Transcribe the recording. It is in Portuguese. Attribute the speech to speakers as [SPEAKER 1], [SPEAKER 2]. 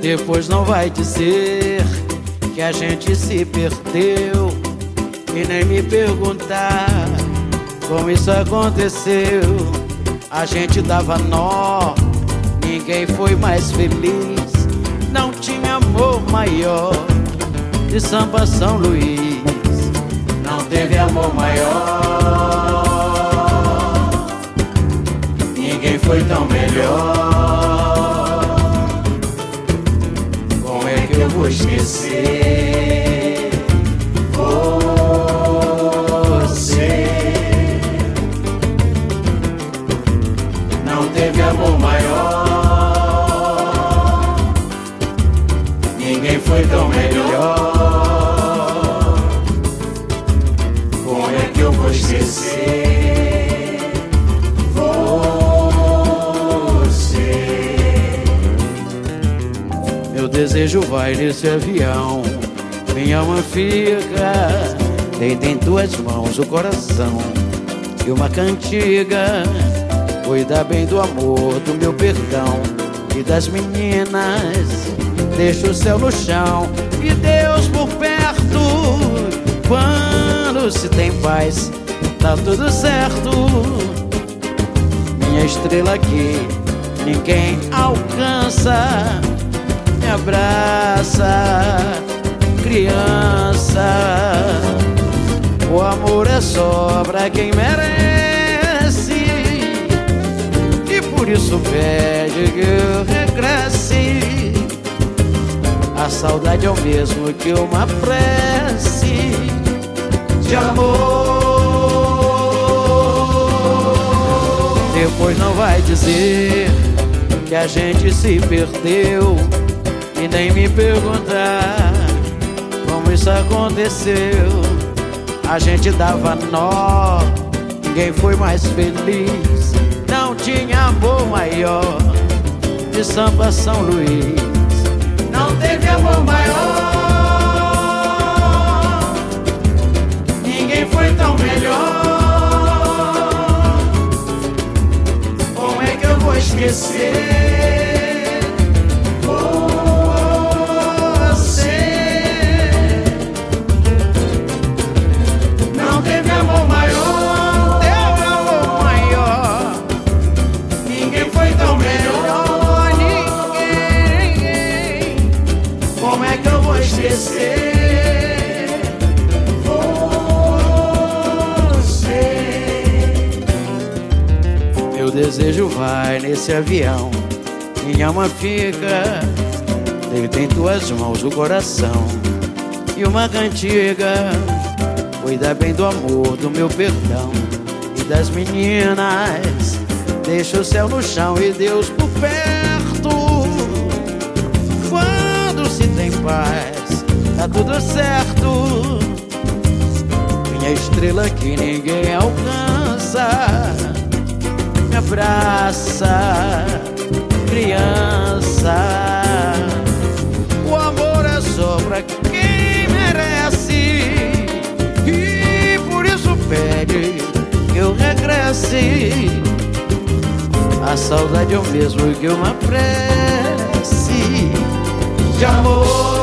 [SPEAKER 1] Depois não vai dizer que a gente se perdeu e nem me perguntar como isso aconteceu. A gente dava nó, ninguém foi mais feliz. Não tinha amor maior de Samba São Luís. Não teve amor maior, ninguém foi tão melhor. Como é que eu vou esquecer você? Não teve amor maior, ninguém foi tão melhor. Como é que eu vou esquecer você? Meu desejo vai nesse avião, minha alma fica. Deita em tuas mãos o coração e uma cantiga. Cuida bem do amor, do meu perdão e das meninas. Deixa o céu no chão e Deus por perto. Quando se tem paz, tá tudo certo. Minha estrela aqui ninguém alcança. Me abraça, criança. O amor é só pra quem merece, e por isso pede que eu regresse. A saudade é o mesmo que uma prece de amor. Depois não vai dizer que a gente se perdeu e nem me perguntar como isso aconteceu. A gente dava nó, ninguém foi mais feliz. Não tinha amor maior de Samba São Luís. Não teve amor maior, ninguém foi tão melhor. Como é que eu vou esquecer você? Não teve amor maior, teve amor maior, ninguém foi tão melhor, ninguém. Como é que eu vou esquecer você? Meu desejo vai nesse avião, minha alma fica. Deita em tuas mãos o coração e uma cantiga. Cuida bem do amor, do meu perdão e das meninas. Deixa o céu no chão e Deus por perto. Quando se tem paz, tá tudo certo. Minha estrela que ninguém alcança. Me abraça, criança. O amor é só pra quem merece, e por isso pede que eu regresse. A saudade é o mesmo que uma prece de amor.